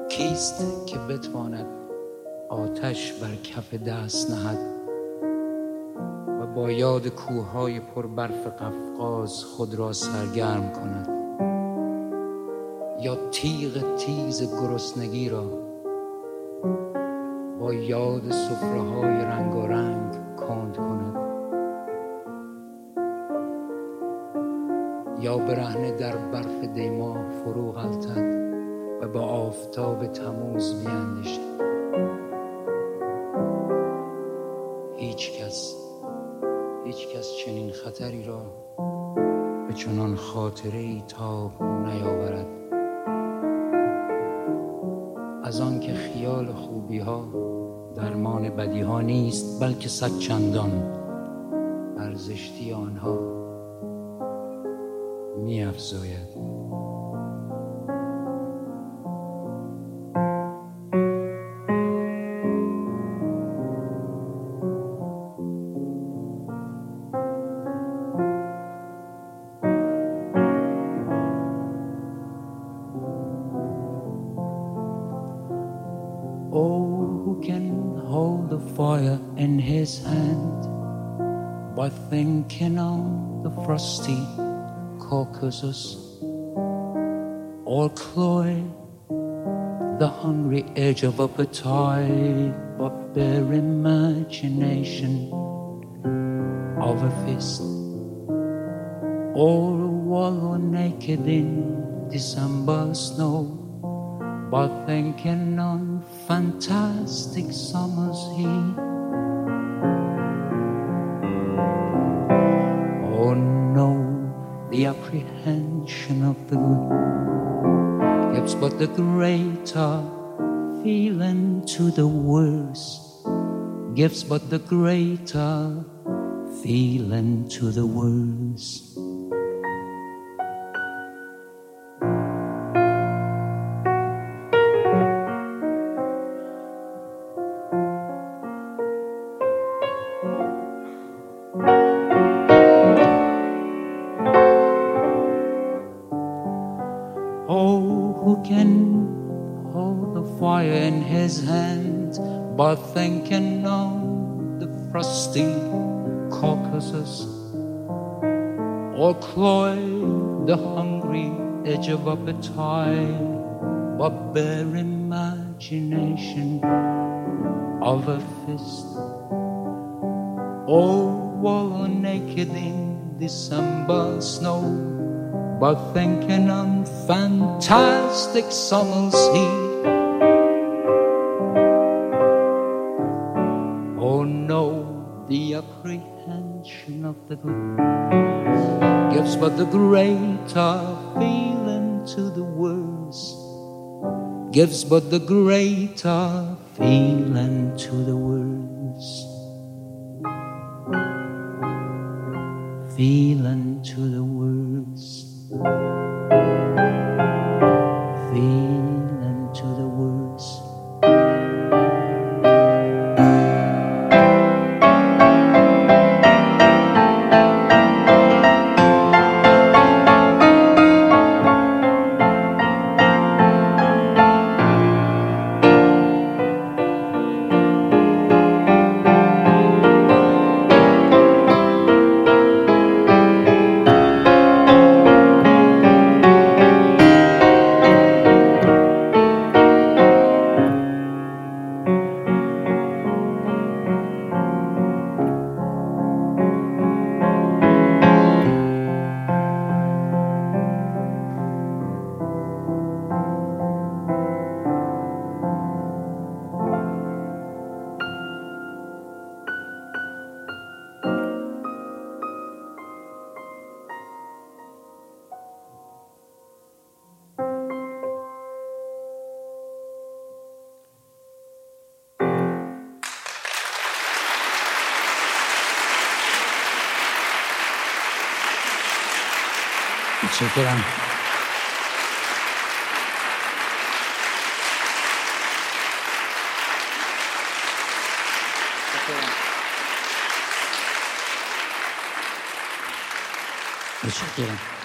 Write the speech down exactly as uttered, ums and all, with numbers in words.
کیست که بتواند آتش بر کف دست نهد و با یاد کوههای پر برف قفقاز خود را سرگرم کند، یا تیغ تیز گرسنگی را با یاد سفره‌های رنگارنگ کند کند، یا برهنه در برف دیما فرو غلتد و با آفتاب تموز بیندیشد. هیچ کس هیچ کس چنین خطری را به چنان خاطره‌ای تاب نیاورد، از آن که خیال خوبی ها درمان بدی ها نیست، بلکه صد چندان بر زشتی آنها می افزاید. Fire in his hand by thinking on the frosty Caucasus, or cloy the hungry edge of appetite, but bare imagination of a fist, or wallow naked in December snow by thinking on fantastic summer's heat. Oh no, the apprehension of the good gives but the greater feeling to the worse, gives but the greater feeling to the worse. By thinking on the frosty Caucasus, or cloy the hungry edge of appetite, but bare imagination of a fist, or wallow naked in December snow, but thinking on fantastic summer's heat. The apprehension of the good gives but the greater feeling to the worse, gives but the greater feeling to the worse, feeling to the worse, feeling to the worse. متشکرم. متشکرم.